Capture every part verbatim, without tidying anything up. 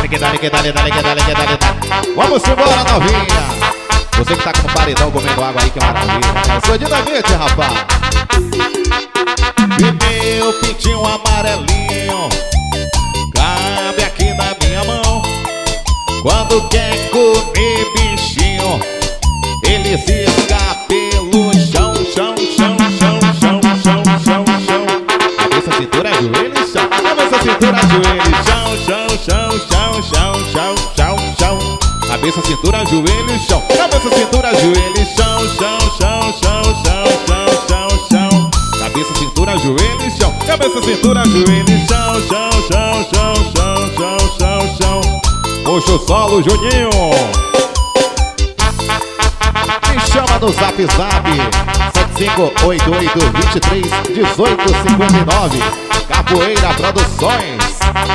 Dale que dale que dale, dale que dale que dale, dale. Vamos embora, novinha. Você que tá com o paredão comendo água aí, que maravilha. Eu sou dinamite, rapaz. E meu pintinho amarelinho cabe aqui na minha mão. Quando quer comer bichinho, ele se escapa pelo chão, chão, chão, chão, chão, chão, chão, chão. Cabeça, cintura, joelho, chão. Cabeça, cintura, joelho, chão, chão, chão, chão, chão, chão, chão, chão. Cabeça, cintura, joelho, chão. Cabeça, cintura, joelho, chão, chão, chão, chão, chão, chão, chão, chão. Cabeça, cintura, joelho, chão. Cabeça, cintura, joelho, chão, chão, chão, chão, chão, chão, chão, chão. Puxa o solo, Juninho. Me chama no zap zap sete cinco oito oito, dois três, um oito cinco nove. Capoeira Produções.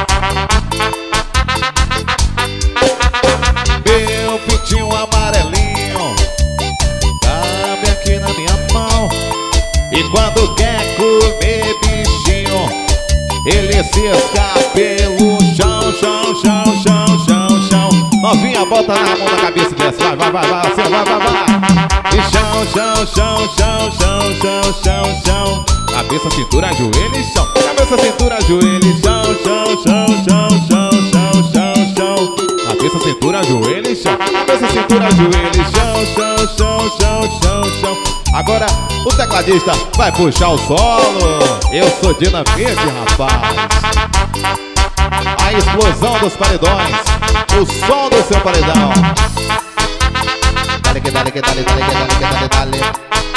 Meu pintinho amarelinho cabe aqui na minha mão. E quando quer comer bichinho, ele se escapa pelo chão, chão, chão, chão, chão, chão. Novinha, bota na mão na cabeça e desce. Vai, vai, vai, vai, assim, vai, vai, vai. E chão, chão, chão, chão, chão, chão, chão, chão. Cabeça, cintura, joelho e chão. Cabeça, cintura, joelho e chão, chão, chão, chão, chão, chão, chão, chão. Cabeça, cintura, joelho e chão. Cabeça, cintura, joelho e chão, chão, chão, chão, chão, chão. Agora o tecladista vai puxar o solo. Eu sou dinamite, rapaz. A explosão dos paredões, o som do seu paredão. Dale que dale que dale, dale que dale que dale, dale.